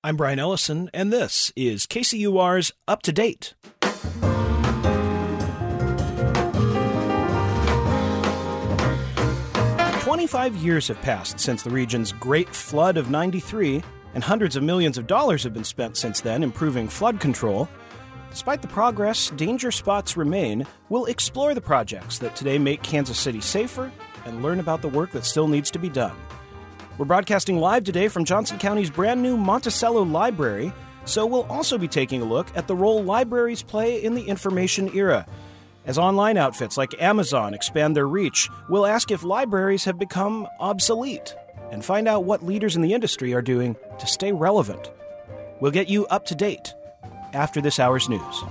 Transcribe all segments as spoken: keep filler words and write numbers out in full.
I'm Brian Ellison, and this is K C U R's Up to Date. twenty-five years have passed since the region's Great Flood of ninety-three, and hundreds of millions of dollars have been spent since then improving flood control. Despite the progress, danger spots remain. We'll explore the projects that today make Kansas City safer and learn about the work that still needs to be done. We're broadcasting live today from Johnson County's brand new Monticello Library, so we'll also be taking a look at the role libraries play in the information era. As online outfits like Amazon expand their reach, we'll ask if libraries have become obsolete and find out what leaders in the industry are doing to stay relevant. We'll get you up to date after this hour's news.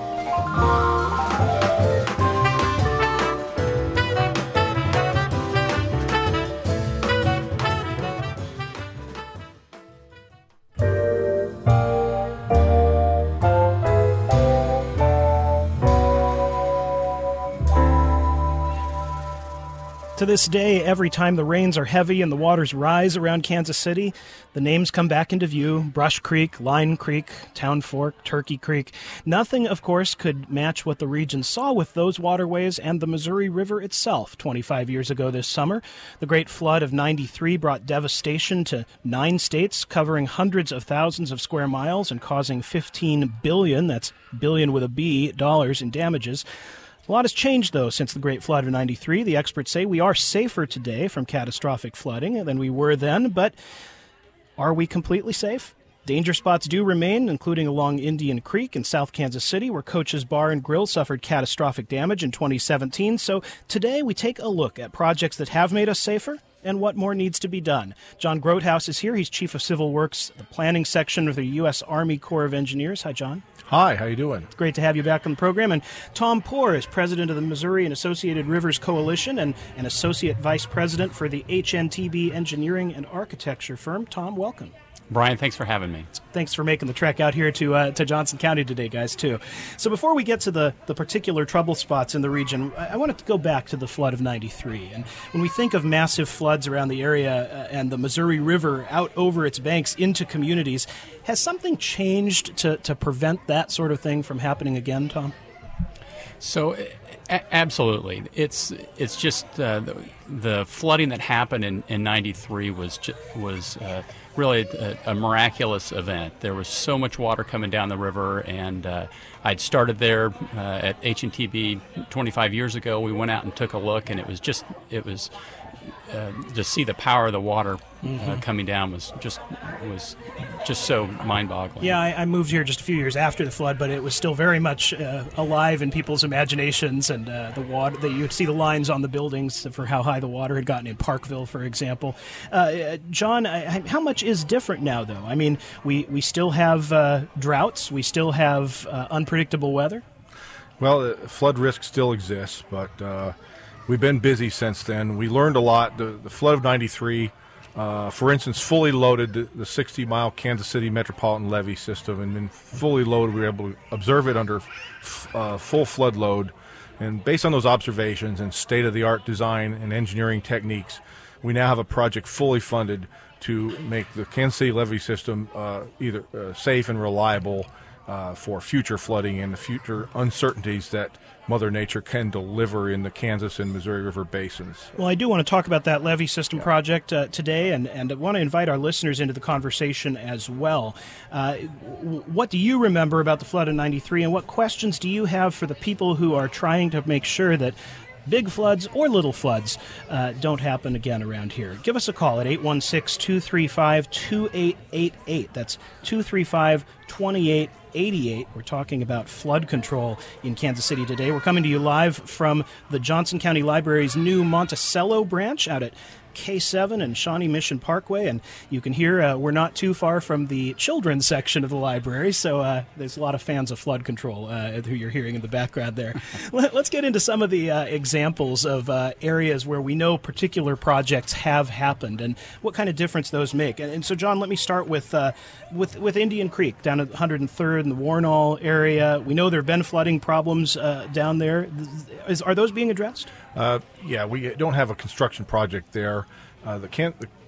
To this day, every time the rains are heavy and the waters rise around Kansas City, the names come back into view: Brush Creek, Line Creek, Town Fork, Turkey Creek. Nothing, of course, could match what the region saw with those waterways and the Missouri River itself twenty-five years ago this summer. The Great Flood of ninety-three brought devastation to nine states, covering hundreds of thousands of square miles and causing fifteen billion dollars, that's billion with a B, dollars in damages. A lot has changed, though, since the Great Flood of ninety-three. The experts say we are safer today from catastrophic flooding than we were then, but are we completely safe? Danger spots do remain, including along Indian Creek in South Kansas City, where Coach's Bar and Grill suffered catastrophic damage in twenty seventeen. So today we take a look at projects that have made us safer and what more needs to be done. John Grothaus is here. He's Chief of Civil Works, the planning section of the U S Army Corps of Engineers. Hi, John. Hi, how you doing? It's great to have you back on the program. And Tom Poor is president of the Missouri and Associated Rivers Coalition and an associate vice president for the H N T B Engineering and Architecture firm. Tom, welcome. Brian, thanks for having me. Thanks for making the trek out here to uh, to Johnson County today, guys, too. So before we get to the, the particular trouble spots in the region, I, I wanted to go back to the flood of ninety-three. And when we think of massive floods around the area uh, and the Missouri River out over its banks into communities, has something changed to, to prevent that sort of thing from happening again, Tom? So, a- absolutely. It's it's just uh, the, the flooding that happened in, in ninety-three was ju- was uh, really a, a miraculous event. There was so much water coming down the river, and uh, I'd started there uh, at H N T B twenty-five years ago. We went out and took a look, and it was just it was uh, to see the power of the water mm-hmm. uh, coming down was just was just so mind-boggling. Yeah, I, I moved here just a few years after the flood, but it was still very much uh, alive in people's imaginations, and uh, the water. The, you'd see the lines on the buildings for how high the water had gotten in Parkville, for example. Uh, John, I, how much is different now, though? I mean, we, we still have uh, droughts, we still have uh, unpredictable weather? Well, uh, flood risk still exists, but uh, we've been busy since then. We learned a lot. The, the flood of ninety-three, uh, for instance, fully loaded the, the sixty-mile Kansas City metropolitan levee system, and then fully loaded, we were able to observe it under f- uh, full flood load. And based on those observations and state-of-the-art design and engineering techniques, we now have a project fully funded to make the Kansas City levee system uh, either uh, safe and reliable uh, for future flooding and the future uncertainties that Mother Nature can deliver in the Kansas and Missouri River basins. Well, I do want to talk about that levee system yeah. project uh, today, and, and I want to invite our listeners into the conversation as well. Uh, what do you remember about the flood of ninety-three, and what questions do you have for the people who are trying to make sure that big floods or little floods uh, don't happen again around here? Give us a call at eight one six, two three five, two eight eight eight. That's two three five, two eight eight eight. We're talking about flood control in Kansas City today. We're coming to you live from the Johnson County Library's new Monticello branch out at K seven and Shawnee Mission Parkway, and you can hear uh, we're not too far from the children's section of the library, so uh, there's a lot of fans of flood control uh, who you're hearing in the background there. Let's get into some of the uh, examples of uh, areas where we know particular projects have happened and what kind of difference those make. And, and so, John, let me start with, uh, with with Indian Creek down at one hundred third in the Warrenall area. We know there have been flooding problems uh, down there. Is, are those being addressed? Uh, yeah, we don't have a construction project there. Uh, the, Can- the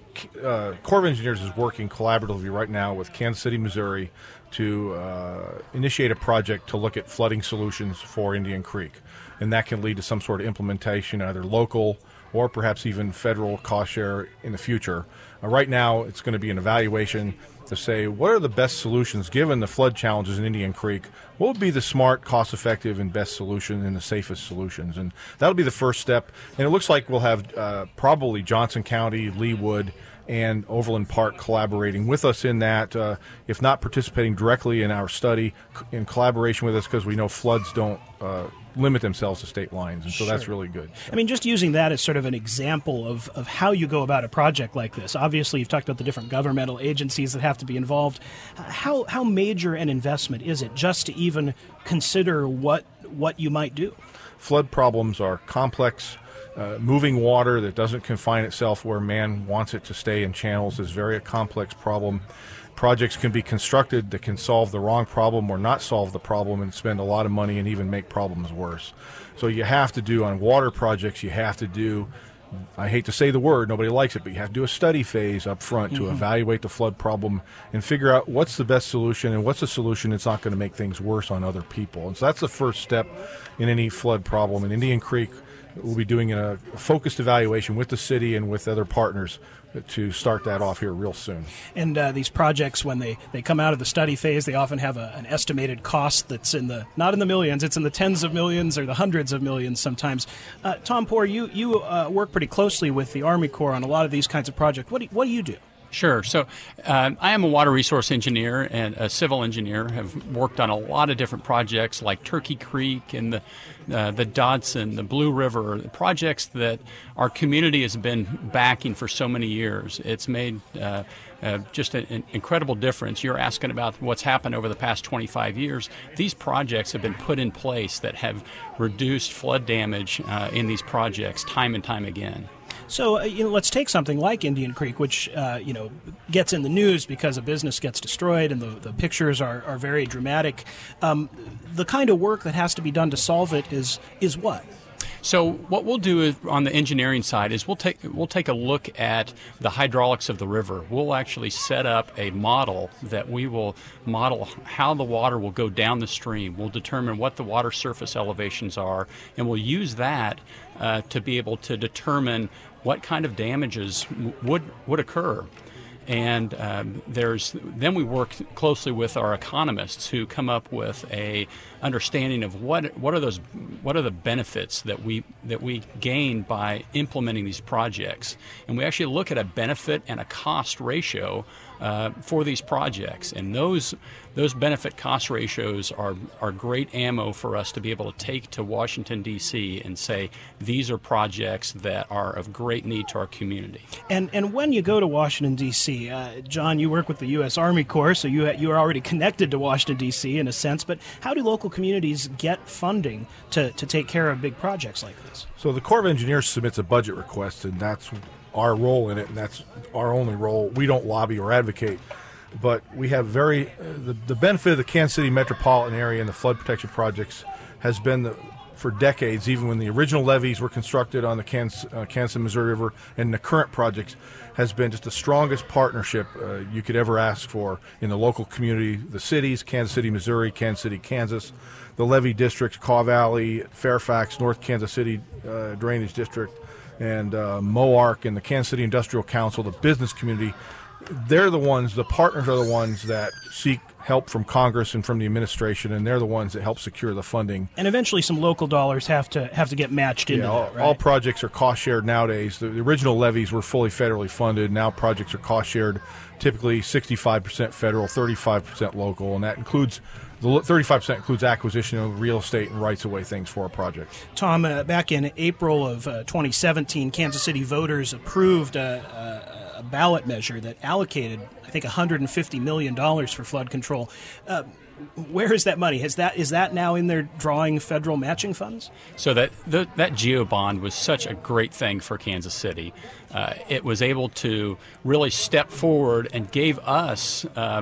uh, Corps of Engineers is working collaboratively right now with Kansas City, Missouri, to uh, initiate a project to look at flooding solutions for Indian Creek. And that can lead to some sort of implementation, either local or perhaps even federal cost share in the future. Uh, right now, it's going to be an evaluation to say what are the best solutions given the flood challenges in Indian Creek. What would be the smart, cost-effective, and best solution and the safest solutions? And that'll be the first step. And it looks like we'll have uh, probably Johnson County, Leawood, and Overland Park collaborating with us in that, uh, if not participating directly in our study, in collaboration with us, because we know floods don't uh, limit themselves to state lines, and so Sure. that's really good. I mean, just using that as sort of an example of, of how you go about a project like this. Obviously, you've talked about the different governmental agencies that have to be involved. How how major an investment is it just to even consider what what you might do? Flood problems are complex. Uh, moving water that doesn't confine itself where man wants it to stay in channels is very a complex problem. Projects can be constructed that can solve the wrong problem or not solve the problem and spend a lot of money and even make problems worse. So you have to do, on water projects, you have to do, I hate to say the word, nobody likes it, but you have to do a study phase up front mm-hmm. to evaluate the flood problem and figure out what's the best solution and what's a solution that's not going to make things worse on other people. And so that's the first step in any flood problem. In Indian Creek, we'll be doing a focused evaluation with the city and with other partners to start that off here real soon. And uh, these projects, when they, they come out of the study phase, they often have a, an estimated cost that's in the, not in the millions, it's in the tens of millions or the hundreds of millions sometimes. Uh, Tom Poor, you, you uh, work pretty closely with the Army Corps on a lot of these kinds of projects. What do, what do you do? Sure. So um, I am a water resource engineer and a civil engineer. Have worked on a lot of different projects like Turkey Creek and the uh, the Dodson, the Blue River, the projects that our community has been backing for so many years. It's made uh, uh, just an, an incredible difference. You're asking about what's happened over the past twenty-five years. These projects have been put in place that have reduced flood damage uh, in these projects time and time again. So, uh, you know, let's take something like Indian Creek, which, uh, you know, gets in the news because a business gets destroyed and the, the pictures are, are very dramatic. Um, the kind of work that has to be done to solve it is is what? So what we'll do is, on the engineering side is we'll take we'll take a look at the hydraulics of the river. We'll actually set up a model that we will model how the water will go down the stream. We'll determine what the water surface elevations are, and we'll use that uh, to be able to determine what kind of damages would would occur. And um, there's then we work closely with our economists who come up with a understanding of what what are those what are the benefits that we that we gain by implementing these projects. And we actually look at a benefit and a cost ratio uh, for these projects. And those those benefit cost ratios are are great ammo for us to be able to take to Washington, D C and say these are projects that are of great need to our community. And and when you go to Washington, D C, uh, John, you work with the U S Army Corps, so you you are already connected to Washington, D C in a sense, but how do local communities get funding to, to take care of big projects like this? So the Corps of Engineers submits a budget request, and that's our role in it, and that's our only role. We don't lobby or advocate, but we have very uh, the, the benefit of the Kansas City metropolitan area and the flood protection projects has been the, for decades, even when the original levees were constructed on the Kansas, uh, Kansas and Missouri River, and the current projects has been just the strongest partnership uh, you could ever ask for in the local community, the cities, Kansas City, Missouri, Kansas City, Kansas, the levee districts, Kaw Valley, Fairfax, North Kansas City uh, Drainage District, and uh, MOARC, and the Kansas City Industrial Council, the business community. They're the ones, the partners are the ones that seek help from Congress and from the administration, and they're the ones that help secure the funding. And eventually some local dollars have to have to get matched into yeah, all, that, right? all projects are cost shared nowadays. The, the original levies were fully federally funded. Now projects are cost shared, typically sixty-five percent federal, thirty-five percent local, and that includes the thirty-five percent includes acquisition of real estate and rights-of-way things for a project. Tom, uh, back in April of uh, twenty seventeen, Kansas City voters approved a, a, a ballot measure that allocated, I think, one hundred fifty million dollars for flood control. Uh, where is that money? Has that is that now in there drawing federal matching funds? So that the, that GEO bond was such a great thing for Kansas City. Uh, it was able to really step forward and gave us um,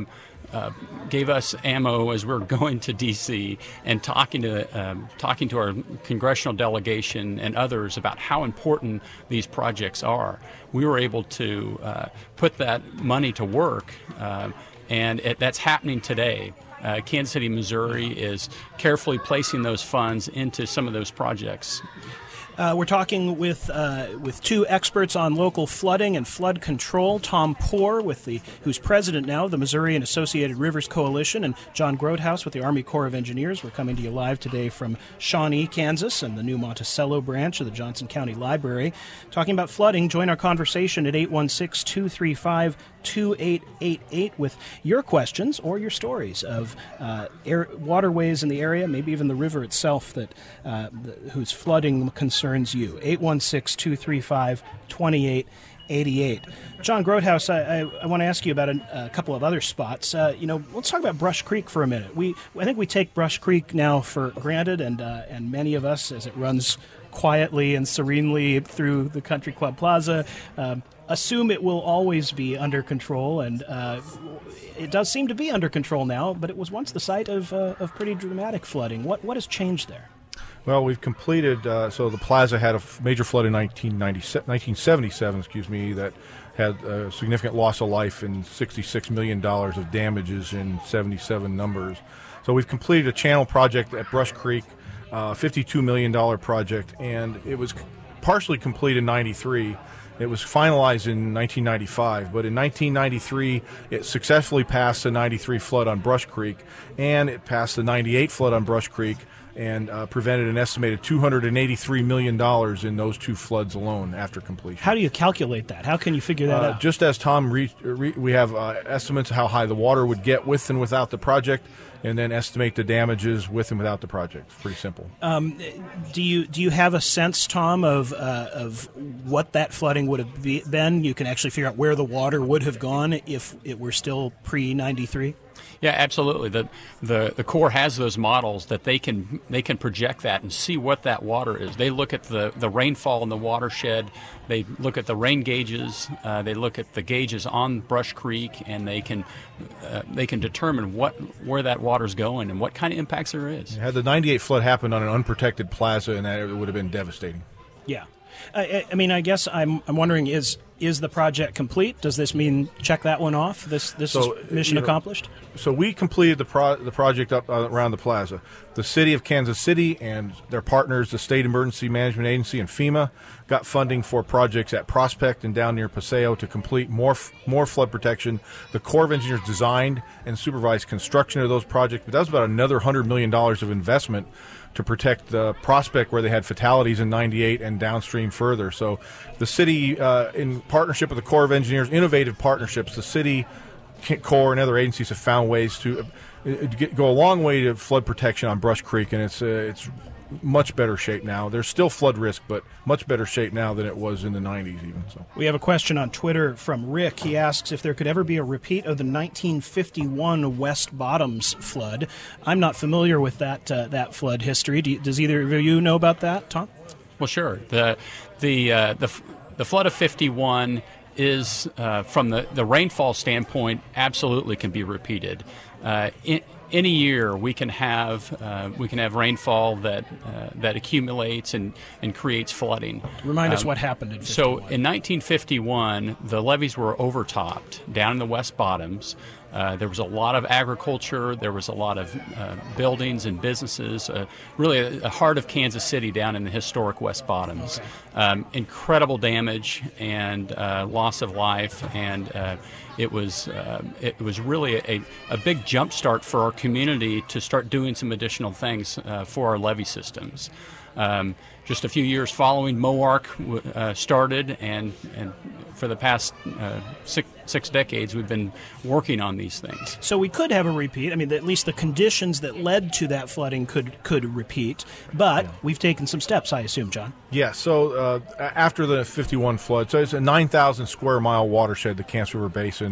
uh, gave us ammo as we were going to D C and talking to um, talking to our congressional delegation and others about how important these projects are. We were able to uh, put that money to work, uh, and it, that's happening today. Uh, Kansas City, Missouri is carefully placing those funds into some of those projects. Uh, we're talking with uh, with two experts on local flooding and flood control. Tom Poor, with the who's president now of the Missouri and Associated Rivers Coalition, and John Grothaus with the Army Corps of Engineers. We're coming to you live today from Shawnee, Kansas, and the new Monticello branch of the Johnson County Library. Talking about flooding, join our conversation at eight one six, two three five, two eight eight eight with your questions or your stories of uh, air, waterways in the area, maybe even the river itself that uh, the, whose flooding concerns you. eight one six, two three five, two eight eight eight. John Grothaus, I, I, I want to ask you about a, a couple of other spots. Uh, you know, let's talk about Brush Creek for a minute. We I think we take Brush Creek now for granted, and uh, and many of us, as it runs quietly and serenely through the Country Club Plaza, um, assume it will always be under control, and uh, it does seem to be under control now, but it was once the site of, uh, of pretty dramatic flooding. What what has changed there? Well, we've completed, uh, so the plaza had a f- major flood in nineteen seventy-seven, excuse me, that had a significant loss of life and sixty-six million dollars of damages in seventy-seven numbers. So we've completed a channel project at Brush Creek, uh, fifty-two million dollars project, and it was partially complete in ninety-three. It was finalized in nineteen ninety-five, but in nineteen ninety-three, it successfully passed the ninety-three flood on Brush Creek, and it passed the ninety-eight flood on Brush Creek, and uh, prevented an estimated two hundred eighty-three million dollars in those two floods alone after completion. How do you calculate that? How can you figure that uh, out? Just as Tom, re- re- we have uh, estimates of how high the water would get with and without the project, and then estimate the damages with and without the project. It's pretty simple. Um, do you do you have a sense, Tom, of uh, of what that flooding would have be, been? You can actually figure out where the water would have gone if it were still pre ninety-three? Yeah, absolutely. The, the the Corps has those models that they can they can project that and see what that water is. They look at the, the rainfall in the watershed. They look at the rain gauges. Uh, they look at the gauges on Brush Creek, and they can uh, they can determine what where that water's going and what kind of impacts there is. Had the ninety-eight flood happened on an unprotected plaza, and that it would have been devastating. Yeah. I, I mean, I guess I'm I'm wondering, is is the project complete? Does this mean check that one off? This this so, is mission you know, accomplished? So we completed the pro- the project up uh, around the plaza. The city of Kansas City and their partners, the State Emergency Management Agency and FEMA, got funding for projects at Prospect and down near Paseo to complete more f- more flood protection. The Corps of Engineers designed and supervised construction of those projects, but that was about another one hundred million dollars of investment to protect the Prospect, where they had fatalities in ninety-eight and downstream further. So the city, uh, in partnership with the Corps of Engineers, innovative partnerships, the city, Corps, and other agencies have found ways to uh, get, go a long way to flood protection on Brush Creek, and it's uh, it's much better shape now. There's still flood risk, but much better shape now than it was in the nineties even. So we have a question on Twitter from Rick. He asks if there could ever be a repeat of the nineteen fifty-one West Bottoms flood. I'm not familiar with that uh, that flood history. Do you, does either of you know about that, Tom? Well, sure. The the uh, the the flood of fifty-one is, uh, from the, the rainfall standpoint, absolutely can be repeated. Uh, in, any year we can have uh, we can have rainfall that uh, that accumulates and, and creates flooding. Remind us um, what happened in fifty-one. So in nineteen fifty-one, the levees were overtopped down in the West Bottoms. Uh, there was a lot of agriculture. There was a lot of uh, buildings and businesses. Uh, really, a, a heart of Kansas City down in the historic West Bottoms. Okay. Um, incredible damage and uh, loss of life, and uh, it was uh, it was really a, a big jump start for our community to start doing some additional things uh, for our levee systems. Um, just a few years following, MOARC uh, started, and, and for the past uh, six, six decades, we've been working on these things. So we could have a repeat. I mean, at least the conditions that led to that flooding could could repeat. But yeah. We've taken some steps, I assume, John. Yeah. So uh, after the fifty-one flood, so it's a nine thousand square mile watershed, the Kansas River Basin.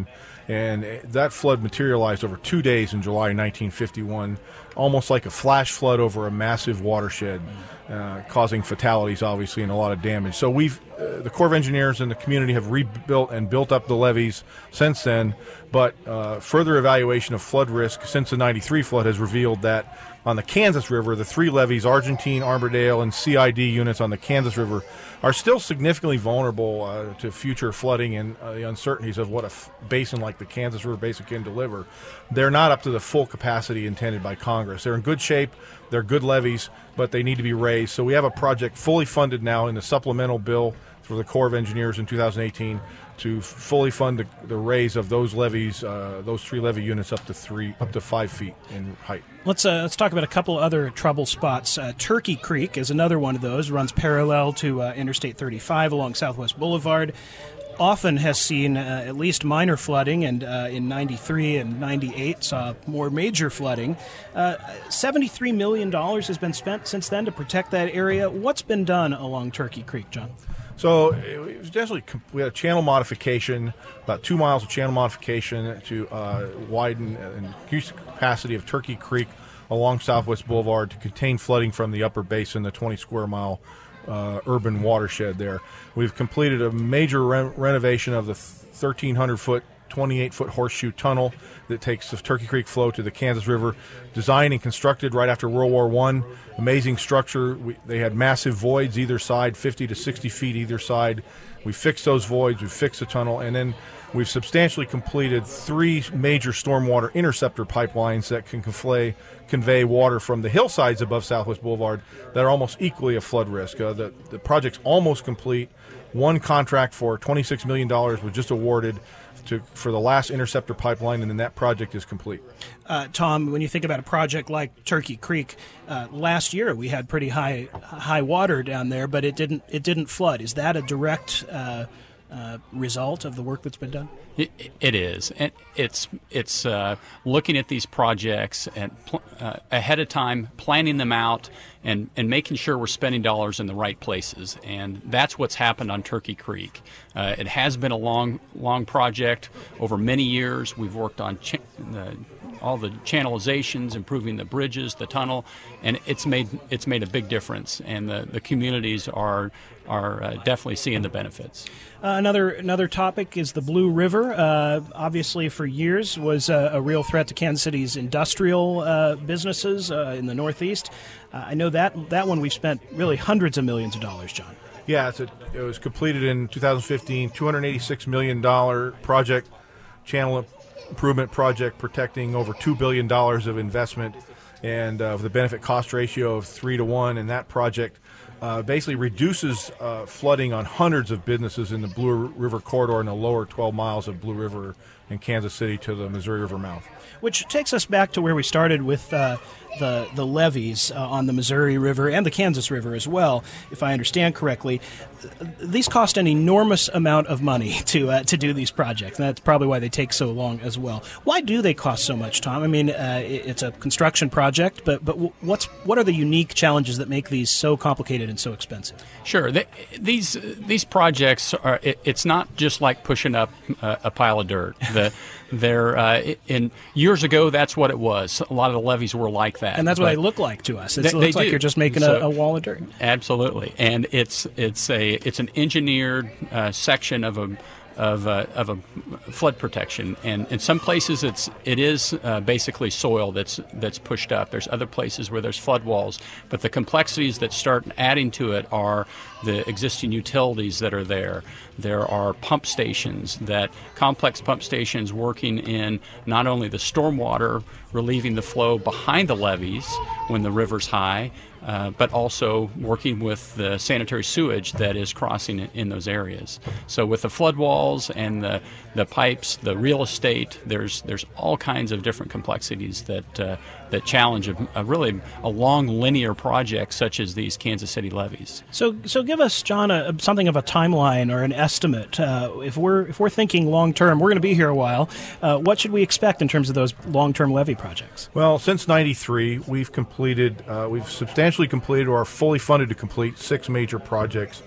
And that flood materialized over two days in July nineteen fifty-one, almost like a flash flood over a massive watershed, uh, causing fatalities, obviously, and a lot of damage. So we've, uh, the Corps of Engineers and the community have rebuilt and built up the levees since then, but uh, further evaluation of flood risk since the ninety-three flood has revealed that on the Kansas River, the three levees, Argentine, Armourdale, and C I D units on the Kansas River, are still significantly vulnerable uh, to future flooding and uh, the uncertainties of what a f- basin like the Kansas River Basin can deliver. They're not up to the full capacity intended by Congress. They're in good shape. They're good levees, but they need to be raised. So we have a project fully funded now in the supplemental bill for the Corps of Engineers in two thousand eighteen to fully fund the, the raise of those levees, uh, those three levee units up to three, up to five feet in height. Let's uh, let's talk about a couple other trouble spots. Uh, Turkey Creek is another one of those. Runs parallel to uh, Interstate thirty-five along Southwest Boulevard. Often has seen uh, at least minor flooding, and uh, in ninety-three and ninety-eight saw more major flooding. Uh, seventy-three million dollars has been spent since then to protect that area. What's been done along Turkey Creek, John? So it was definitely, we had a channel modification, about two miles of channel modification to uh, widen and increase the capacity of Turkey Creek along Southwest Boulevard to contain flooding from the upper basin, the twenty square mile uh, urban watershed there. We've completed a major re- renovation of the thirteen hundred foot, twenty-eight foot horseshoe tunnel that takes the Turkey Creek flow to the Kansas River, designed and constructed right after World War One. Amazing structure. We, they had massive voids either side, fifty to sixty feet either side. We fixed those voids, we fixed the tunnel, and then we've substantially completed three major stormwater interceptor pipelines that can convey, convey water from the hillsides above Southwest Boulevard that are almost equally a flood risk. Uh, the, the project's almost complete. One contract for twenty-six million dollars was just awarded to, for the last interceptor pipeline, and then that project is complete. Uh, Tom, when you think about a project like Turkey Creek, uh, last year we had pretty high high water down there, but it didn't it didn't flood. Is that a direct uh, uh, result of the work that's been done? It, it is, and it's it's uh, looking at these projects and pl- uh, ahead of time, planning them out, and, and making sure we're spending dollars in the right places. And that's what's happened on Turkey Creek. Uh, it has been a long, long project over many years. We've worked on ch- the, all the channelizations, improving the bridges, the tunnel, and it's made it's made a big difference. And the, the communities are are uh, definitely seeing the benefits. Uh, another another topic is the Blue River. Uh, obviously, for years was a, a real threat to Kansas City's industrial uh, businesses uh, in the Northeast. Uh, I know that that one we've spent really hundreds of millions of dollars, John. Yeah, it's a, it was completed in two thousand fifteen, two hundred eighty-six million dollars project, channel improvement project protecting over two billion dollars of investment, and uh, with a benefit cost ratio of three to one, and that project uh, basically reduces uh, flooding on hundreds of businesses in the Blue River corridor in the lower twelve miles of Blue River in Kansas City to the Missouri River mouth. Which takes us back to where we started with uh, the the levees uh, on the Missouri River and the Kansas River as well, if I understand correctly. These cost an enormous amount of money to uh, to do these projects, and that's probably why they take so long as well. Why do they cost so much, Tom? I mean, uh, it's a construction project, but but what's what are the unique challenges that make these so complicated and so expensive? Sure, they, these these projects are. It, it's not just like pushing up uh, a pile of dirt. The, they're uh, in years ago. That's what it was. A lot of the levees were like that, and that's what they look like to us. It they, looks they like do. You're just making so, a, a wall of dirt. Absolutely, and it's it's a it's an engineered uh, section of a of a, of a flood protection, and in some places it's it is uh, basically soil that's that's pushed up. There's other places where there's flood walls, but the complexities that start adding to it are the existing utilities that are there. There are pump stations, that complex pump stations working in not only the stormwater, relieving the flow behind the levees when the river's high, uh, but also working with the sanitary sewage that is crossing in, in those areas. So with the flood walls and the, the pipes, the real estate, there's there's all kinds of different complexities that uh, that challenge a, a really a long linear project such as these Kansas City levees. So so give us, John, a, something of a timeline or an estimate. Uh, if we're if we're thinking long term, we're going to be here a while. Uh, what should we expect in terms of those long term levee projects? Well, since ninety-three, we've completed, uh, we've substantially completed or are fully funded to complete six major projects.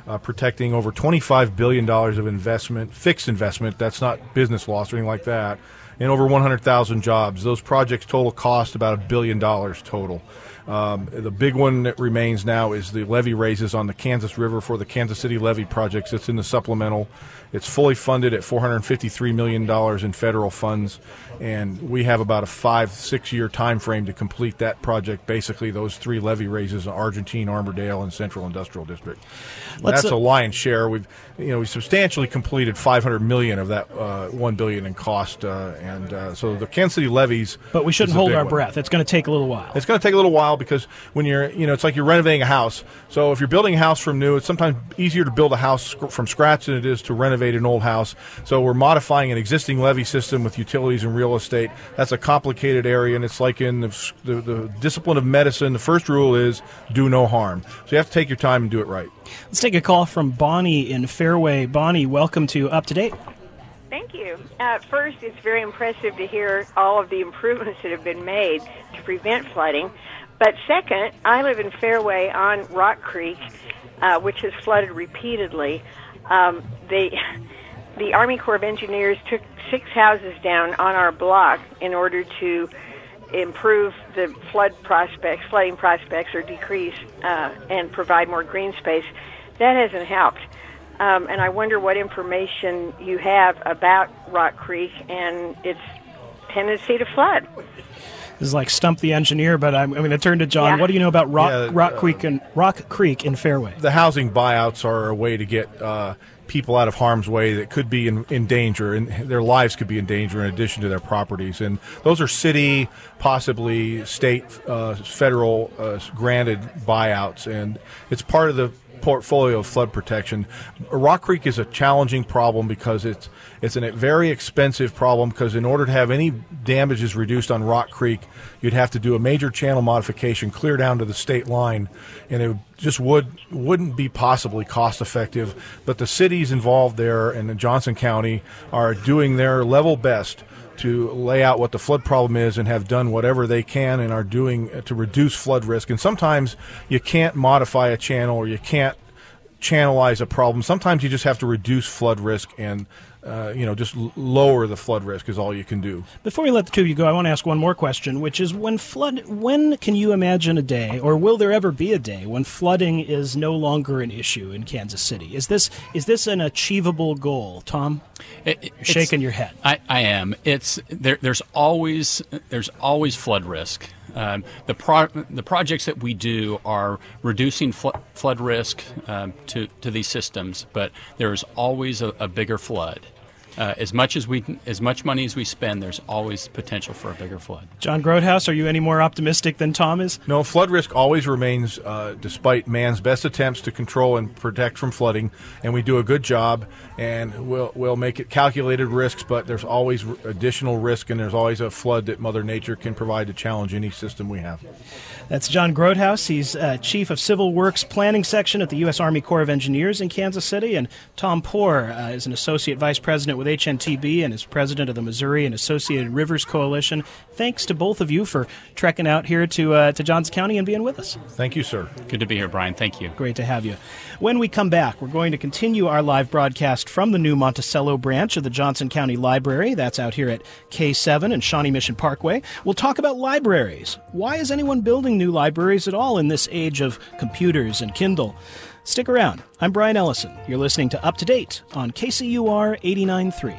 uh, protecting over twenty-five billion dollars of investment, fixed investment. That's not business loss or anything like that. And over one hundred thousand jobs. Those projects total cost about a billion dollars total. Um, the big one that remains now is the levee raises on the Kansas River for the Kansas City levee projects. It's in the supplemental. It's fully funded at four hundred fifty-three million dollars in federal funds, and we have about a five, six-year time frame to complete that project, basically those three levee raises in Argentine, Armourdale, and Central Industrial District. Let's, That's uh, a lion's share. We've you know, we substantially completed five hundred million dollars of that uh, one billion dollars in cost, uh, and uh, so the Kansas City levees. But we shouldn't is a hold big our one. breath. It's going to take a little while. It's going to take a little while because when you're, you know, it's like you're renovating a house. So if you're building a house from new, it's sometimes easier to build a house sc- from scratch than it is to renovate an old house. So we're modifying an existing levee system with utilities and real estate. That's a complicated area, and it's like in the, the, the discipline of medicine, the first rule is do no harm. So you have to take your time and do it right. Let's take a call from Bonnie in Fairway. Bonnie, welcome to Up to Date. Thank you. Uh, first, it's very impressive to hear all of the improvements that have been made to prevent flooding. But second, I live in Fairway on Rock Creek, uh, which has flooded repeatedly. Um, they, the Army Corps of Engineers took six houses down on our block in order to improve the flood prospects, flooding prospects, or decrease uh, and provide more green space. That hasn't helped. Um, and I wonder what information you have about Rock Creek and its tendency to flood. This is like Stump the Engineer, but I'm, I'm going to turn to John. Yeah. What do you know about Rock, Yeah, Rock, uh, Creek and, Rock Creek in Fairway? The housing buyouts are a way to get uh, people out of harm's way that could be in, in danger, and their lives could be in danger in addition to their properties. And those are city, possibly state, uh, federal uh, granted buyouts, and it's part of the portfolio of flood protection. Rock Creek is a challenging problem because it's it's a very expensive problem, because in order to have any damages reduced on Rock Creek, you'd have to do a major channel modification clear down to the state line, and it just would wouldn't be possibly cost effective. But the cities involved there and in Johnson County are doing their level best to lay out what the flood problem is and have done whatever they can and are doing to reduce flood risk. And sometimes you can't modify a channel or you can't channelize a problem. Sometimes you just have to reduce flood risk and uh, you know, just l- lower the flood risk is all you can do. Before we let the two of you go, I want to ask one more question, which is when flood, when can you imagine a day, or will there ever be a day, when flooding is no longer an issue in Kansas City? Is this is this an achievable goal, Tom? It, it, You're shaking your head. I, I am. It's there, there's always there's always flood risk. Um, the pro, the projects that we do are reducing fl- flood risk um, to to these systems, but there's always a, a bigger flood. Uh, as much as we, as much money as we spend, there's always potential for a bigger flood. John Grothaus, are you any more optimistic than Tom is? No, flood risk always remains, uh, despite man's best attempts to control and protect from flooding, and we do a good job, and we'll we'll make it calculated risks, but there's always r- additional risk, and there's always a flood that Mother Nature can provide to challenge any system we have. That's John Grothaus. He's uh, Chief of Civil Works Planning Section at the U S Army Corps of Engineers in Kansas City, and Tom Poor uh, is an Associate Vice President with H N T B and is President of the Missouri and Associated Rivers Coalition. Thanks to both of you for trekking out here to uh, to Johnson County and being with us. Thank you, sir. Good to be here, Brian. Thank you. Great to have you. When we come back, we're going to continue our live broadcast from the new Monticello branch of the Johnson County Library. That's out here at K seven and Shawnee Mission Parkway. We'll talk about libraries. Why is anyone building new libraries at all in this age of computers and Kindle? Stick around. I'm Brian Ellison. You're listening to Up to Date on K C U R eighty-nine point three.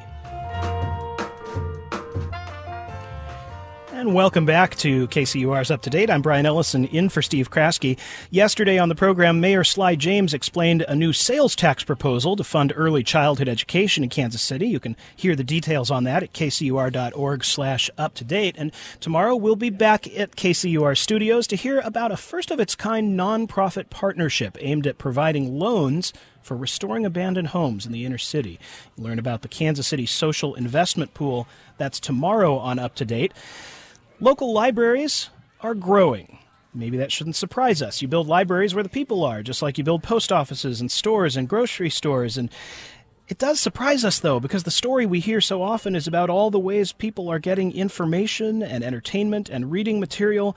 And welcome back to K C U R's Up to Date. I'm Brian Ellison, in for Steve Kraske. Yesterday on the program, Mayor Sly James explained a new sales tax proposal to fund early childhood education in Kansas City. You can hear the details on that at kcur.org slash up to date. And tomorrow we'll be back at K C U R studios to hear about a first-of-its-kind nonprofit partnership aimed at providing loans for restoring abandoned homes in the inner city. Learn about the Kansas City Social Investment Pool. That's tomorrow on Up to Date. Local libraries are growing. Maybe that shouldn't surprise us. You build libraries where the people are, just like you build post offices and stores and grocery stores. And it does surprise us, though, because the story we hear so often is about all the ways people are getting information and entertainment and reading material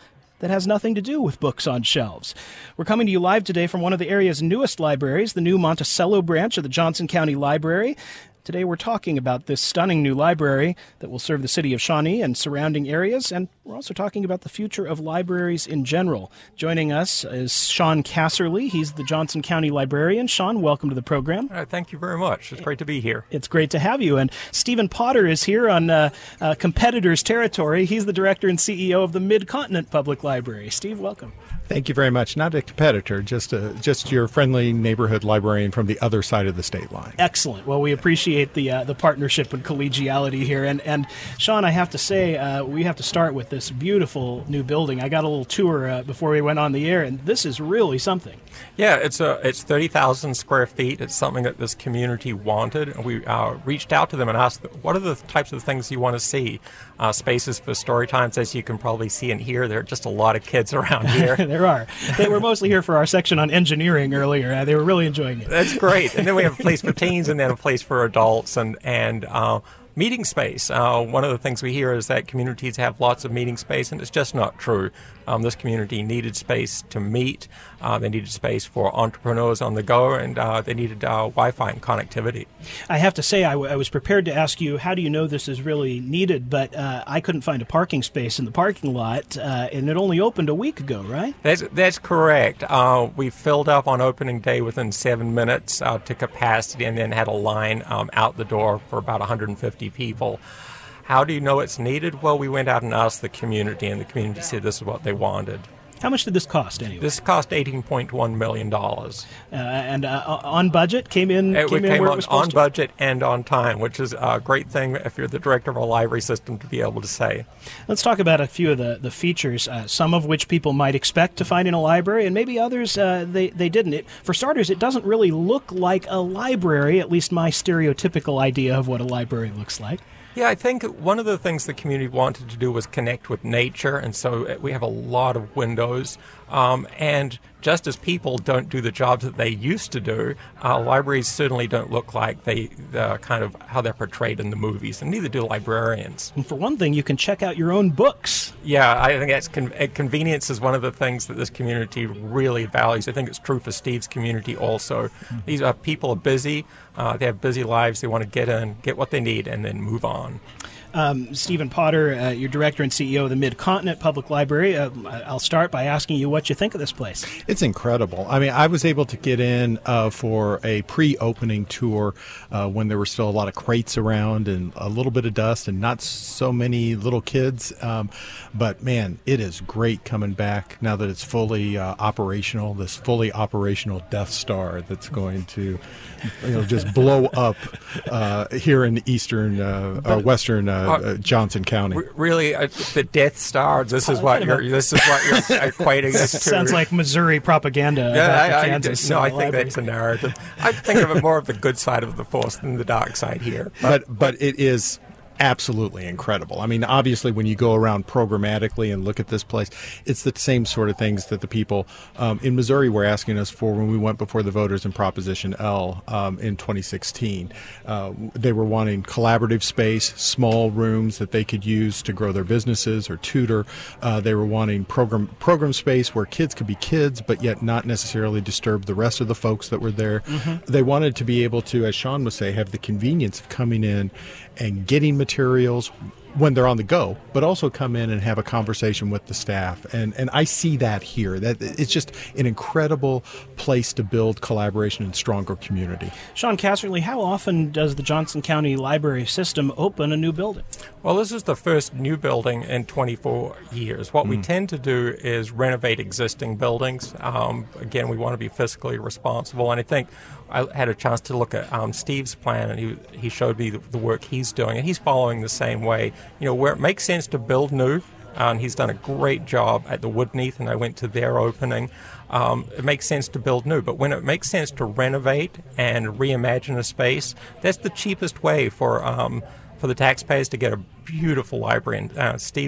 that has nothing to do with books on shelves. We're coming to you live today from one of the area's newest libraries, the new Monticello branch of the Johnson County Library. Today we're talking about this stunning new library that will serve the city of Shawnee and surrounding areas, and we're also talking about the future of libraries in general. Joining us is Sean Casserly. He's the Johnson County Librarian. Sean, welcome to the program. Uh, thank you very much. It's great to be here. It's great to have you. And Stephen Potter is here on uh, uh, competitors' territory. He's the Director and C E O of the Mid-Continent Public Library. Steve, welcome. Thank you very much. Not a competitor, just a, just your friendly neighborhood librarian from the other side of the state line. Excellent. Well, we appreciate the uh, the partnership and collegiality here. And, and Sean, I have to say, uh, we have to start with this beautiful new building. I got a little tour uh, before we went on the air, and this is really something. Yeah, it's a, it's thirty thousand square feet. It's something that this community wanted. And we uh, reached out to them and asked, what are the types of things you want to see? Uh, spaces for story times, as you can probably see and hear. There are just a lot of kids around here. There are. They were mostly here for our section on engineering earlier. Uh, they were really enjoying it. That's great. And then we have a place for teens and then a place for adults and, and uh, meeting space. Uh, one of the things we hear is that communities have lots of meeting space, and it's just not true. Um, this community needed space to meet. Uh, they needed space for entrepreneurs on the go, and uh, they needed uh, Wi-Fi and connectivity. I have to say, I, w- I was prepared to ask you, how do you know this is really needed? But uh, I couldn't find a parking space in the parking lot, uh, and it only opened a week ago, right? That's that's correct. Uh, we filled up on opening day within seven minutes uh, to capacity, and then had a line um, out the door for about one hundred fifty people. How do you know it's needed? Well, we went out and asked the community, and the community said this is what they wanted. How much did this cost, anyway? This cost eighteen point one million dollars. Uh, and uh, on budget? Came in, it came came in where on, it was supposed on to? budget and on time, which is a great thing if you're the director of a library system to be able to say. Let's talk about a few of the, the features, uh, some of which people might expect to find in a library, and maybe others uh, they, they didn't. It, for starters, it doesn't really look like a library, at least my stereotypical idea of what a library looks like. Yeah, I think one of the things the community wanted to do was connect with nature, and so we have a lot of windows. Um, and just as people don't do the jobs that they used to do, uh, libraries certainly don't look like they the kind of how they're portrayed in the movies, and neither do librarians. And for one thing, you can check out your own books. Yeah, I think that's con- convenience is one of the things that this community really values. I think it's true for Steve's community also. Mm-hmm. These are people are busy. Uh, they have busy lives. They want to get in, get what they need, and then move on. Um, Stephen Potter, uh, you're Director and C E O of the Mid-Continent Public Library. Uh, I'll start by asking you what you think of this place. It's incredible. I mean, I was able to get in uh, for a pre-opening tour uh, when there were still a lot of crates around and a little bit of dust and not so many little kids. Um, but, man, it is great coming back now that it's fully uh, operational, this fully operational Death Star that's going to you know, just blow up uh, here in eastern uh, or western uh, uh, Johnson County. Really, uh, the Death Star. This is what you're. This is what you're equating this to. Sounds like Missouri propaganda. Yeah, about I, the I, Kansas no, I library. think that's a narrative. I think of it more of the good side of the force than the dark side here. But but it is absolutely incredible. I mean, obviously, when you go around programmatically and look at this place, it's the same sort of things that the people um, in Missouri were asking us for when we went before the voters in Proposition L um, in twenty sixteen. Uh, they were wanting collaborative space, small rooms that they could use to grow their businesses or tutor. Uh, they were wanting program program space where kids could be kids, but yet not necessarily disturb the rest of the folks that were there. Mm-hmm. They wanted to be able to, as Sean would say, have the convenience of coming in and getting materials when they're on the go, but also come in and have a conversation with the staff. And and I see that here. That it's just an incredible place to build collaboration and stronger community. Sean Casserly, how often does the Johnson County Library System open a new building? Well, this is the first new building in twenty-four years. What mm. we tend to do is renovate existing buildings. Um, again, we want to be fiscally responsible, and I think I had a chance to look at um, Steve's plan, and he he showed me the, the work he's doing, and he's following the same way. You know, where it makes sense to build new, and he's done a great job at the Woodneath, and I went to their opening. Um, it makes sense to build new, but when it makes sense to renovate and reimagine a space, that's the cheapest way for um, for the taxpayers to get a beautiful library. And uh, Steve's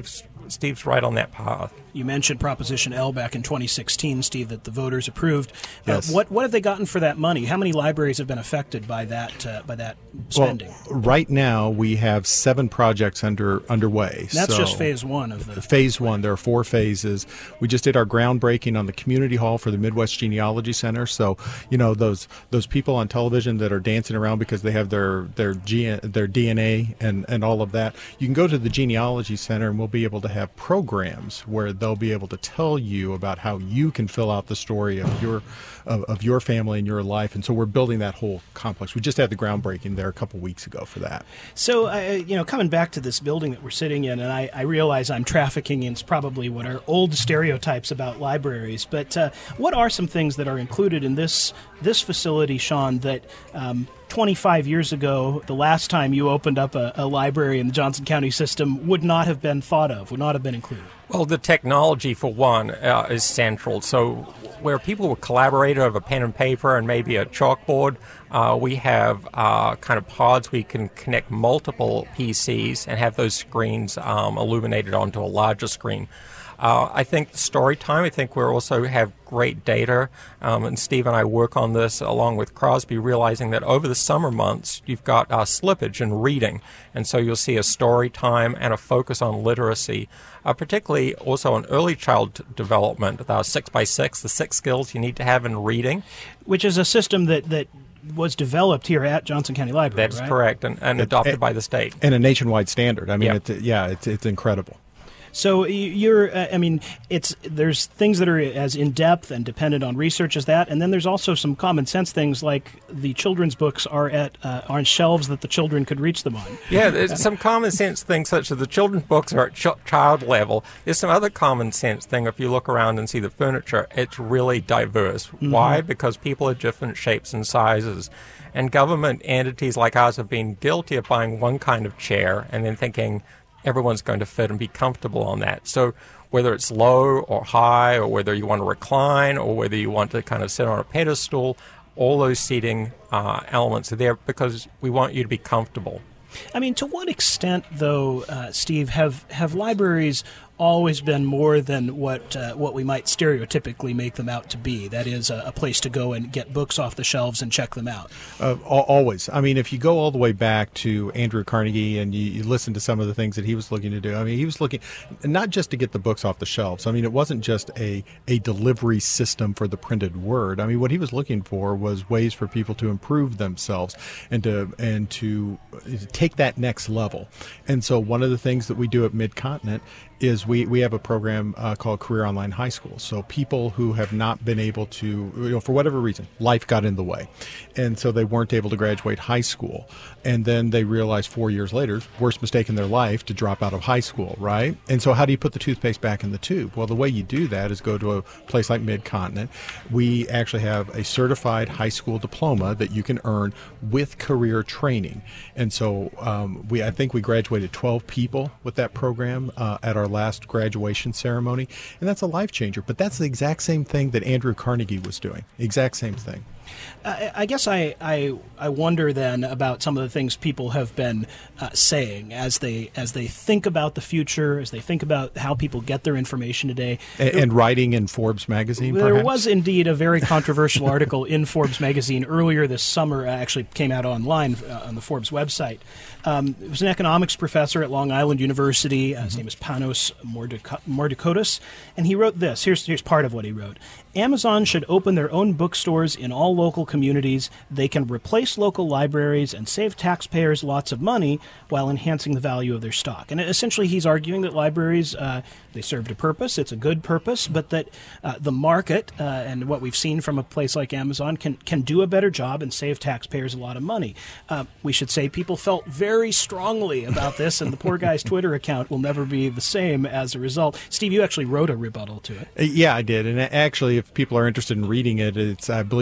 Steve's right on that path. You mentioned Proposition L back in twenty sixteen, Steve, that the voters approved. Yes. Uh, what what have they gotten for that money? How many libraries have been affected by that uh, by that spending? Well, right now we have seven projects under underway. And that's so just phase one of the phase one. There are four phases. We just did our groundbreaking on the community hall for the Midwest Genealogy Center. So you know those those people on television that are dancing around because they have their their G, their D N A and and all of that. You can go to the Genealogy Center and we'll be able to have programs where they'll be able to tell you about how you can fill out the story of your of, of your family and your life. And so we're building that whole complex. We just had the groundbreaking there a couple weeks ago for that. So, uh, you know, coming back to this building that we're sitting in, and I, I realize I'm trafficking in probably what are old stereotypes about libraries, but uh, what are some things that are included in this this facility, Sean, that um, twenty-five years ago, the last time you opened up a, a library in the Johnson County system, would not have been thought of, would not have been included? Well, the technology, for one, uh, is central. So where people would collaborate over pen and paper and maybe a chalkboard, uh, we have uh, kind of pods where you can connect multiple P Cs and have those screens um, illuminated onto a larger screen. Uh, I think story time, I think we also have great data, um, and Steve and I work on this along with Crosby, realizing that over the summer months, you've got uh, slippage in reading, and so you'll see a story time and a focus on literacy, uh, particularly also on early child development, uh, six by six, the six skills you need to have in reading. Which is a system that, that was developed here at Johnson County Library, That's right? correct, and, and adopted it, by the state. And a nationwide standard. I mean, Yep. it's, yeah, it's, it's incredible. So you're, uh, I mean, it's there's things that are as in depth and dependent on research as that, and then there's also some common sense things like the children's books are at uh, are on shelves that the children could reach them on. Yeah, there's some common sense things such as the children's books are at ch- child level. There's some other common sense thing. If you look around and see the furniture, it's really diverse. Mm-hmm. Why? Because people are different shapes and sizes. And government entities like ours have been guilty of buying one kind of chair and then thinking everyone's going to fit and be comfortable on that. So whether it's low or high, or whether you want to recline, or whether you want to kind of sit on a pedestal, all those seating uh, elements are there because we want you to be comfortable. I mean, to what extent, though, uh, Steve, have, have libraries always been more than what uh, what we might stereotypically make them out to be? That is, a, a place to go and get books off the shelves and check them out. Uh, always. I mean, if you go all the way back to Andrew Carnegie and you, you listen to some of the things that he was looking to do, I mean, he was looking not just to get the books off the shelves. I mean, it wasn't just a, a delivery system for the printed word. I mean, what he was looking for was ways for people to improve themselves and to and to take that next level. And so one of the things that we do at Mid-Continent is we, we have a program uh, called Career Online High School. So people who have not been able to, you know, for whatever reason, life got in the way. And so they weren't able to graduate high school. And then they realized four years later, worst mistake in their life, to drop out of high school, right? And so how do you put the toothpaste back in the tube? Well, the way you do that is go to a place like Mid-Continent. We actually have a certified high school diploma that you can earn with career training. And so um, we, I think we graduated twelve people with that program uh, at our last graduation ceremony, and that's a life changer. But that's the exact same thing that Andrew Carnegie was doing. Exact same thing. I, I guess I, I I wonder then about some of the things people have been uh, saying as they as they think about the future, as they think about how people get their information today. And, and writing in Forbes magazine, There perhaps? was indeed a very controversial article in Forbes magazine earlier this summer. Uh, actually came out online uh, on the Forbes website. Um, it was an economics professor at Long Island University. Uh, his name is Panos Mordikotis, and he wrote this. Here's here's part of what he wrote. Amazon should open their own bookstores in all local communities. They can replace local libraries and save taxpayers lots of money while enhancing the value of their stock. And essentially he's arguing that libraries, uh, they served a purpose, it's a good purpose, but that uh, the market uh, and what we've seen from a place like Amazon can, can do a better job and save taxpayers a lot of money. Uh, we should say people felt very strongly about this, and the poor guy's Twitter account will never be the same as a result. Steve, you actually wrote a rebuttal to it. Yeah, I did. And actually, if people are interested in reading it, it's I believe it's still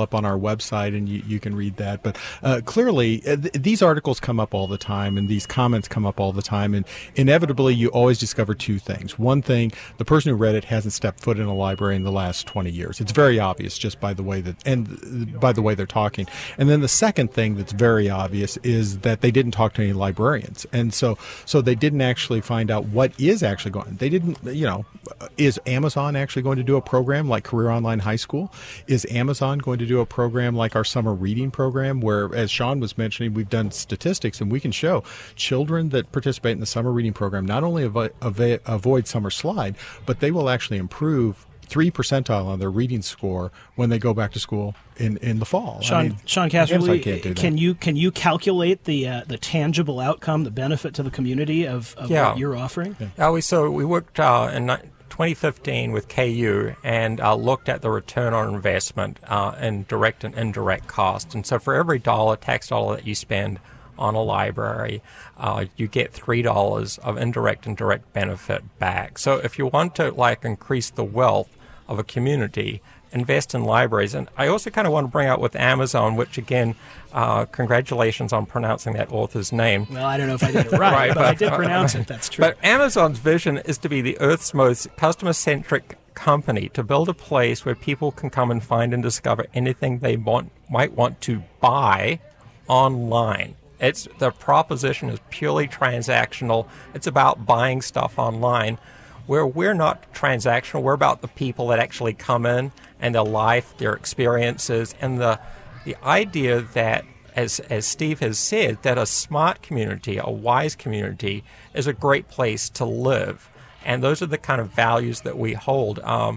up on our website, and you, you can read that. But uh, clearly, uh, th- these articles come up all the time, and these comments come up all the time, and inevitably, you always discover two things. One thing, the person who read it hasn't stepped foot in a library in the last twenty years. It's very obvious just by the way that, and by the way they're talking. And then the second thing that's very obvious is that they didn't talk to any librarians, and so so they didn't actually find out what is actually going. They didn't, you know, is Amazon actually going to do a program like Career Online High School? Is Amazon going to do a program like our summer reading program, where, as Sean was mentioning, we've done statistics and we can show children that participate in the summer reading program not only avo- avo- avoid summer slide, but they will actually improve three percentile on their reading score when they go back to school in, in the fall. Sean, I mean, Sean Casserly, can, can you can you calculate the uh, the tangible outcome, the benefit to the community of, of yeah. what you're offering? Yeah. Uh, we, so we worked uh, in twenty fifteen with K U and uh, looked at the return on investment uh, in direct and indirect costs. And so for every dollar, tax dollar that you spend on a library, uh, you get three dollars of indirect and direct benefit back. So if you want to like increase the wealth of a community, invest in libraries. And I also kind of want to bring out with Amazon, which again, uh, congratulations on pronouncing that author's name. Well, I don't know if I did it right, right but, but I did pronounce it. That's true. But Amazon's vision is to be the Earth's most customer-centric company, to build a place where people can come and find and discover anything they want, might want to buy online. It's the proposition is purely transactional. It's about buying stuff online, where we're not transactional. We're about the people that actually come in and their life, their experiences, and the the idea that, as as Steve has said, that a smart community, a wise community, is a great place to live, and those are the kind of values that we hold. Um,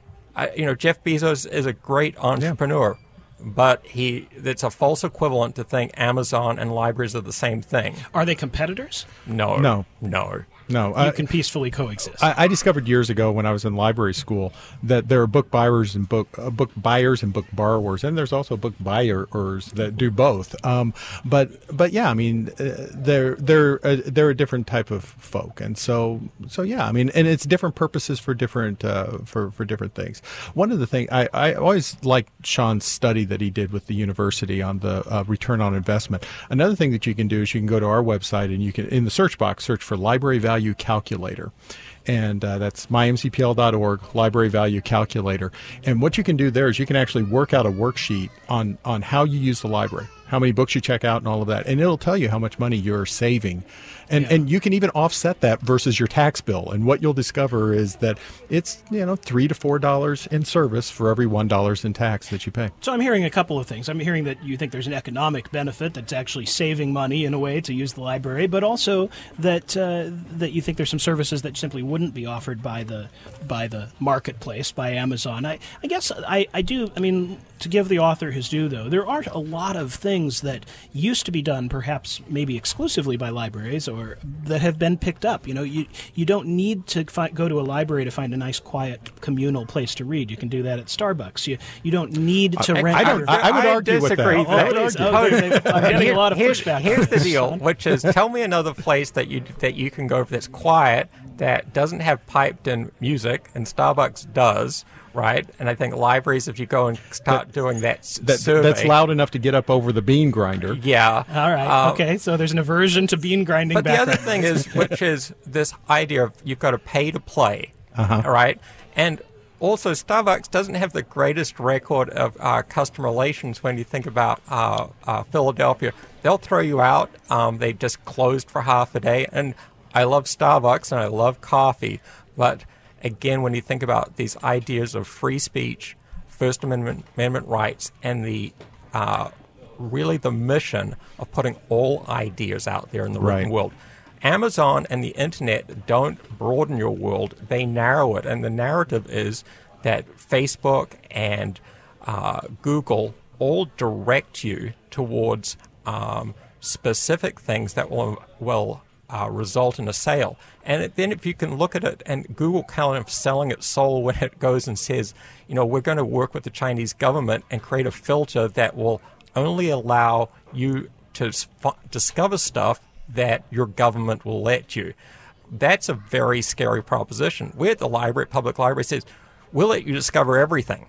I, you know, Jeff Bezos is a great entrepreneur. Yeah. But he it's a false equivalent to think Amazon and libraries are the same thing. Are they competitors? No. No. No. No. You I, can peacefully coexist. I, I discovered years ago when I was in library school that there are book buyers and book uh, book buyers and book borrowers, and there's also book buyers that do both. Um, but but yeah, I mean, uh, they're they're uh, they're a different type of folk, and so so yeah, I mean, and it's different purposes for different uh, for for different things. One of the things I, I always liked Sean's study that he did with the university on the uh, return on investment. Another thing that you can do is you can go to our website and you can, in the search box, search for library value calculator. And uh, that's my m c p l dot org, library value calculator. And what you can do there is you can actually work out a worksheet on, on how you use the library, how many books you check out and all of that. And it'll tell you how much money you're saving. And yeah. and you can even offset that versus your tax bill. And what you'll discover is that it's, you know, three to four dollars in service for every one dollar in tax that you pay. So I'm hearing a couple of things. I'm hearing that you think there's an economic benefit that's actually saving money in a way to use the library, but also that uh, that you think there's some services that simply wouldn't be offered by the by the marketplace, by Amazon. I, I guess I, I do, I mean, to give the author his due, though, there are a lot of things that used to be done perhaps maybe exclusively by libraries or that have been picked up. You know, you you don't need to fi- go to a library to find a nice, quiet, communal place to read. You can do that at Starbucks. You you don't need to I, rent. I, don't, I, I would I argue with that. disagree. Oh, I would argue. Oh, they, they, I'm getting a lot of here's, pushback. Here's the deal, Son. which is tell me another place that you that you can go that's quiet, that doesn't have piped-in music, and Starbucks does. Right, and I think libraries, if you go and start that, doing that, that survey, that's loud enough to get up over the bean grinder. Yeah. All right. Um, okay. So there's an aversion to bean grinding. But background. the other thing is, which is this idea of you've got to pay to play. Uh-huh. All right, and also Starbucks doesn't have the greatest record of uh, customer relations when you think about uh, uh, Philadelphia. They'll throw you out. Um, they just closed for half a day, and I love Starbucks and I love coffee, but again, when you think about these ideas of free speech, First Amendment, Amendment rights, and the uh, really the mission of putting all ideas out there in the written right. world, Amazon and the internet don't broaden your world; they narrow it. And the narrative is that Facebook and uh, Google all direct you towards um, specific things that will will uh, result in a sale. And then if you can look at it, and Google kind of selling its soul when it goes and says, you know, we're going to work with the Chinese government and create a filter that will only allow you to f- discover stuff that your government will let you. That's a very scary proposition. We're at the library, public library says, we'll let you discover everything,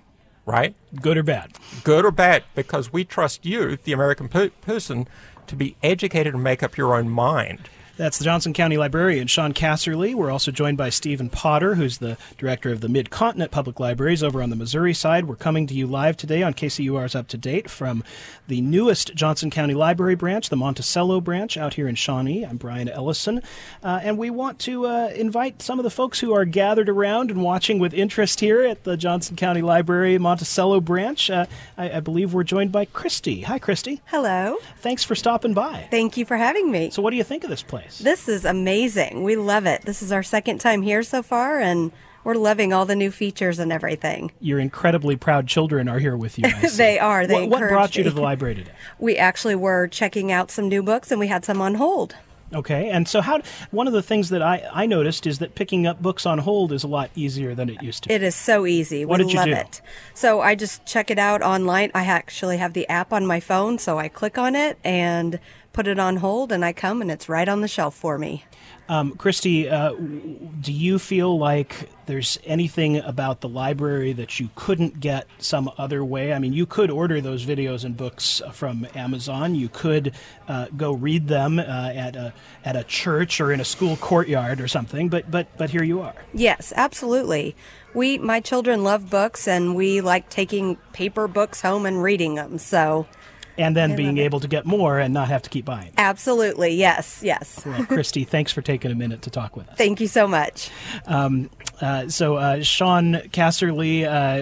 right? Good or bad? Good or bad, because we trust you, the American per- person, to be educated and make up your own mind. That's the Johnson County Librarian, Sean Casserly. We're also joined by Stephen Potter, who's the director of the Mid-Continent Public Libraries over on the Missouri side. We're coming to you live today on K C U R's Up to Date from the newest Johnson County Library branch, the Monticello branch, out here in Shawnee. I'm Brian Ellison. Uh, and we want to uh, invite some of the folks who are gathered around and watching with interest here at the Johnson County Library Monticello branch. Uh, I, I believe we're joined by Christy. Hi, Christy. Hello. Thanks for stopping by. Thank you for having me. So what do you think of this place? This is amazing. We love it. This is our second time here so far, and we're loving all the new features and everything. Your incredibly proud children are here with you. I see. They are. They What, what brought you me. to the library today? We actually were checking out some new books, and we had some on hold. Okay, and so how? One of the things that I, I noticed is that picking up books on hold is a lot easier than it used to be. It is so easy. What we did you love do? it. So I just check it out online. I actually have the app on my phone, so I click on it and put it on hold, and I come, and it's right on the shelf for me. Um, Christy, uh, do you feel like there's anything about the library that you couldn't get some other way? I mean, you could order those videos and books from Amazon. You could uh, go read them uh, at a at a church or in a school courtyard or something. But but but here you are. Yes, absolutely. We, my children love books, and we like taking paper books home and reading them. So. And then I being love it. able to get more and not have to keep buying. Absolutely, yes, yes. Well, Christy, thanks for taking a minute to talk with us. Thank you so much. Um, uh, so, uh, Sean Casserly,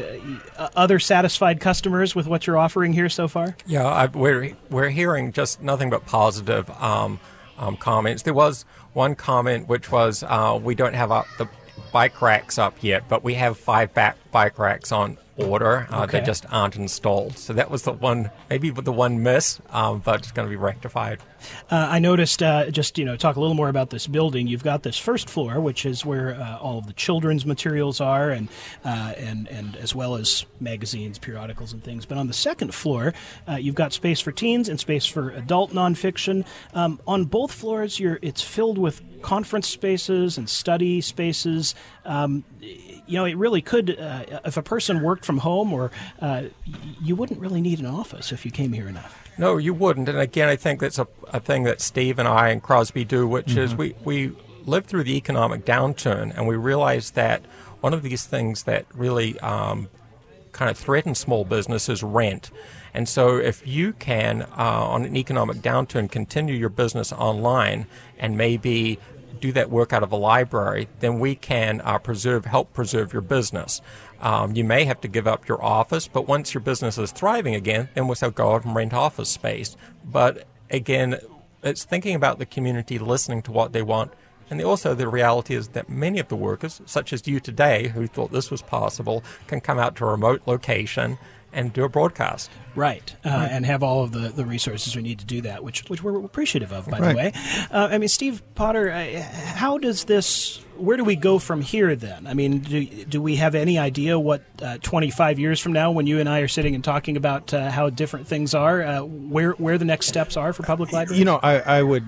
uh, other satisfied customers with what you're offering here so far? Yeah, I, we're we're hearing just nothing but positive um, um, comments. There was one comment which was, uh, we don't have up the bike racks up yet, but we have five back bike racks on order. Uh, Okay. They just aren't installed. So that was the one, maybe the one miss, um, but it's going to be rectified. Uh, I noticed, uh, just, you know, talk a little more about this building. You've got this first floor, which is where uh, all of the children's materials are, and uh, and and as well as magazines, periodicals, and things. But on the second floor, uh, you've got space for teens and space for adult nonfiction. Um, on both floors, you're it's filled with conference spaces and study spaces. Um, you know, it really could, uh, if a person worked from home, or uh, you wouldn't really need an office if you came here enough. No, you wouldn't. And again, I think that's a, a thing that Steve and I and Crosby do, which mm-hmm. is we, we lived through the economic downturn, and we realized that one of these things that really um, kind of threatens small business is rent. And so if you can, uh, on an economic downturn, continue your business online and maybe do that work out of a library, then we can uh, preserve, help preserve your business. Um, you may have to give up your office, but once your business is thriving again, then we'll say go out and rent office space. But again, it's thinking about the community, listening to what they want. And also the reality is that many of the workers, such as you today, who thought this was possible, can come out to a remote location and do a broadcast. Right, uh, right. And have all of the, the resources we need to do that, which which we're appreciative of, by right. the way. Uh, I mean, Steve Potter, uh, how does this, where do we go from here then? I mean, do, do we have any idea what uh, twenty-five years from now, when you and I are sitting and talking about uh, how different things are, uh, where, where the next steps are for public libraries? You know, I, I would...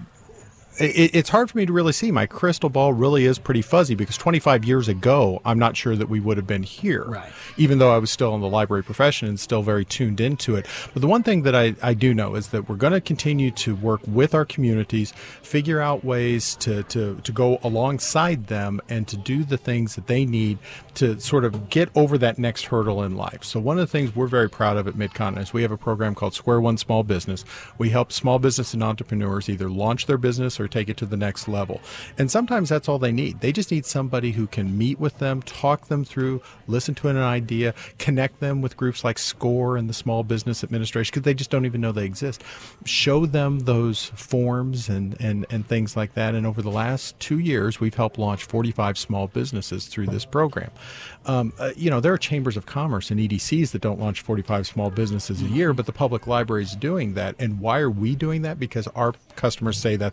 It, it's hard for me to really see. My crystal ball really is pretty fuzzy, because twenty-five years ago, I'm not sure that we would have been here, right. even though I was still in the library profession and still very tuned into it. But the one thing that I, I do know is that we're going to continue to work with our communities, figure out ways to, to, to go alongside them and to do the things that they need to sort of get over that next hurdle in life. So one of the things we're very proud of at Mid-Continent is we have a program called Square One Small Business. We help small business and entrepreneurs either launch their business or take it to the next level. And sometimes that's all they need. They just need somebody who can meet with them, talk them through, listen to an idea, connect them with groups like SCORE and the Small Business Administration, because they just don't even know they exist. Show them those forms and, and, and things like that. And over the last two years, we've helped launch forty-five small businesses through this program. Um, uh, you know, there are chambers of commerce and E D Cs that don't launch forty-five small businesses a year, but the public library is doing that. And why are we doing that? Because our customers say that's what they want.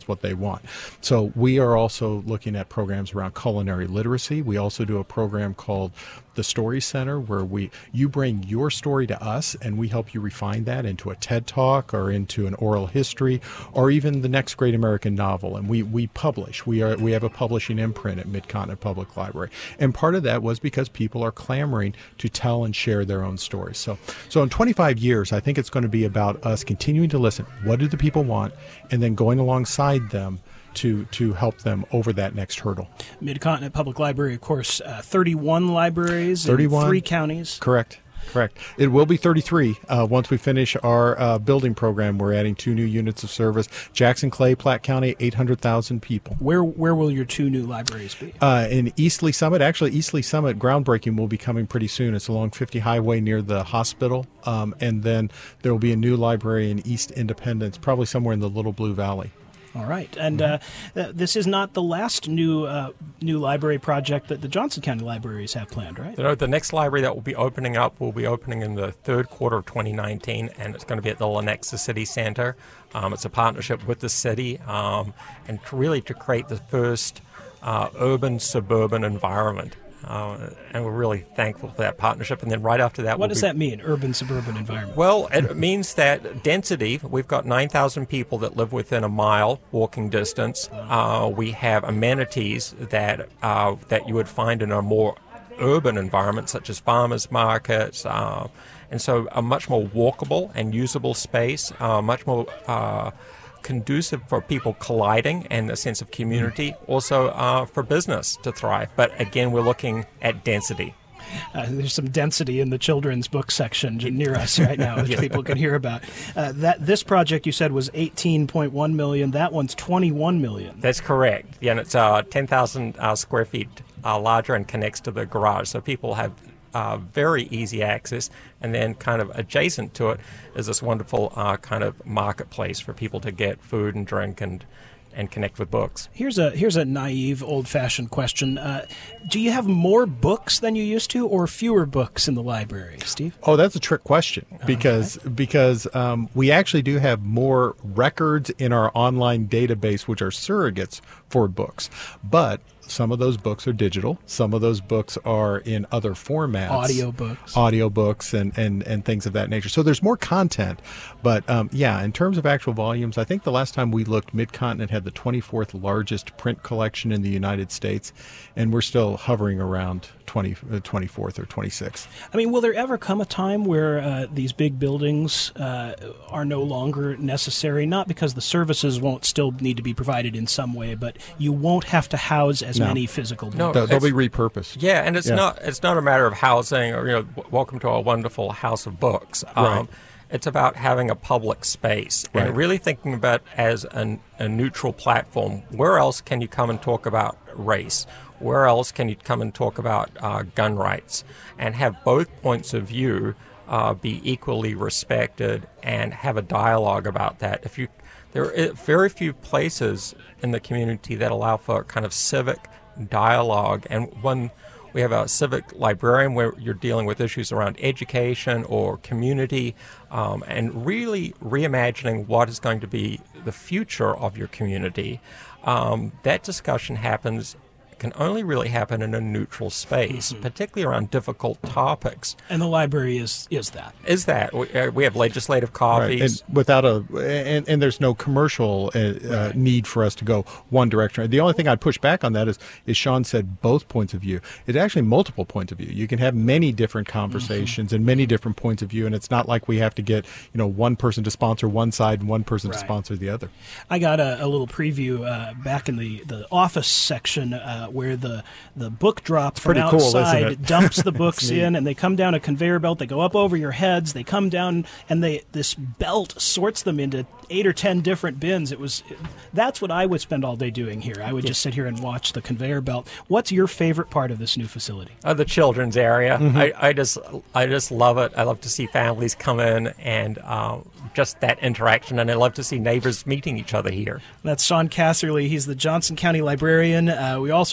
want. So we are also looking at programs around culinary literacy. We also do a program called the Story Center, where we you bring your story to us and we help you refine that into a TED Talk or into an oral history or even the next great American novel. And we we publish. We are we have a publishing imprint at Mid-Continent Public Library. And part of that was because people are clamoring to tell and share their own stories. So so in twenty-five years, I think it's going to be about us continuing to listen. What do the people want? And then going alongside them to to help them over that next hurdle. Mid-Continent Public Library, of course, uh, thirty-one libraries thirty-one, in three counties. Correct. Correct. It will be thirty-three uh, once we finish our uh, building program. We're adding two new units of service. Jackson, Clay, Platte County, eight hundred thousand people. Where where will your two new libraries be? Uh, in Eastleigh Summit. Actually, Eastleigh Summit groundbreaking will be coming pretty soon. It's along fifty Highway near the hospital. Um, and then there will be a new library in East Independence, probably somewhere in the Little Blue Valley. All right, and uh, th- this is not the last new uh, new library project that the Johnson County libraries have planned, right? You know, the next library that will be opening up will be opening in the third quarter of twenty nineteen, and it's going to be at the Lenexa City Center. Um, it's a partnership with the city, um, and to really to create the first uh, urban-suburban environment. Uh, and we're really thankful for that partnership. And then right after that, what we'll does be, that mean, urban-suburban environment? Well, it means that density. We've got nine thousand people that live within a mile walking distance. Uh, we have amenities that uh, that you would find in a more urban environment, such as farmers markets, uh, and so a much more walkable and usable space, uh, much more Uh, conducive for people colliding and a sense of community, also uh, for business to thrive. But again, we're looking at density. Uh, there's some density in the children's book section near us right now, which people can hear about. Uh, that this project you said was eighteen point one million. That one's twenty-one million. That's correct. Yeah, and it's uh, ten thousand uh, square feet uh, larger and connects to the garage, so people have Uh, very easy access, and then kind of adjacent to it is this wonderful uh, kind of marketplace for people to get food and drink and and connect with books. Here's a here's a naive, old-fashioned question. Uh, do you have more books than you used to, or fewer books in the library, Steve? Oh, that's a trick question because okay. because um, we actually do have more records in our online database, which are surrogates for books, but some of those books are digital. Some of those books are in other formats. Audio books. Audio books and, and, and things of that nature. So there's more content. But, um, yeah, in terms of actual volumes, I think the last time we looked, Mid-Continent had the twenty-fourth largest print collection in the United States, and we're still hovering around twenty, uh, twenty-fourth or twenty-sixth. I mean, will there ever come a time where uh, these big buildings uh, are no longer necessary? Not because the services won't still need to be provided in some way, but you won't have to house as No. many physical No, books. They'll be repurposed. Yeah, and it's Yeah. not it's not a matter of housing or, you know, w- welcome to our wonderful house of books. Um, Right. It's about having a public space Right. and really thinking about as an, a neutral platform. Where else can you come and talk about race? Where else can you come and talk about uh, gun rights? And have both points of view uh, be equally respected and have a dialogue about that. If you, there are very few places in the community that allow for kind of civic dialogue, and when we have a civic librarian where you're dealing with issues around education or community, um, and really reimagining what is going to be the future of your community. Um, that discussion happens can only really happen in a neutral space, mm-hmm. particularly around difficult topics. And the library is is that. Is that. We, uh, we have legislative coffees. Right. And without a, and, and there's no commercial uh, right. uh, need for us to go one direction. The only thing I'd push back on that is, is Sean said both points of view. It's actually multiple points of view. You can have many different conversations mm-hmm. and many different points of view, and it's not like we have to get, you know, one person to sponsor one side and one person right. to sponsor the other. I got a, a little preview uh, back in the, the office section uh, where the the book drop from pretty cool, outside isn't it? dumps the books in, and they come down a conveyor belt. They go up over your heads. They come down, and they this belt sorts them into eight or ten different bins. It was that's what I would spend all day doing here. I would just sit here and watch the conveyor belt. What's your favorite part of this new facility? Uh, the children's area. Mm-hmm. I, I just I just love it. I love to see families come in and uh, just that interaction, and I love to see neighbors meeting each other here. That's Sean Casserly. He's the Johnson County librarian. Uh, we also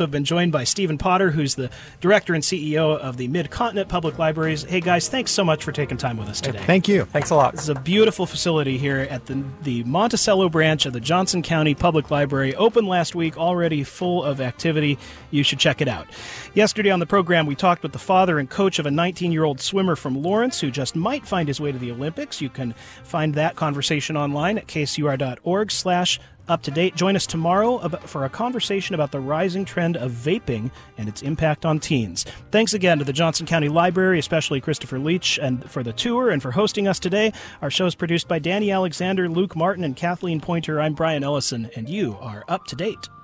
also been joined by Stephen Potter, who's the director and C E O of the Mid-Continent Public Libraries. Hey, guys, thanks so much for taking time with us today. Thank you. Thanks a lot. This is a beautiful facility here at the, the Monticello branch of the Johnson County Public Library. Opened last week, already full of activity. You should check it out. Yesterday on the program, we talked with the father and coach of a nineteen-year-old swimmer from Lawrence who just might find his way to the Olympics. You can find that conversation online at k c u r dot org slash up to date. Join us tomorrow for a conversation about the rising trend of vaping and its impact on teens. Thanks again to the Johnson County Library, especially Christopher Leach, and for the tour and for hosting us today. Our show is produced by Danny Alexander, Luke Martin, and Kathleen Pointer. I'm Brian Ellison, and you are up to date.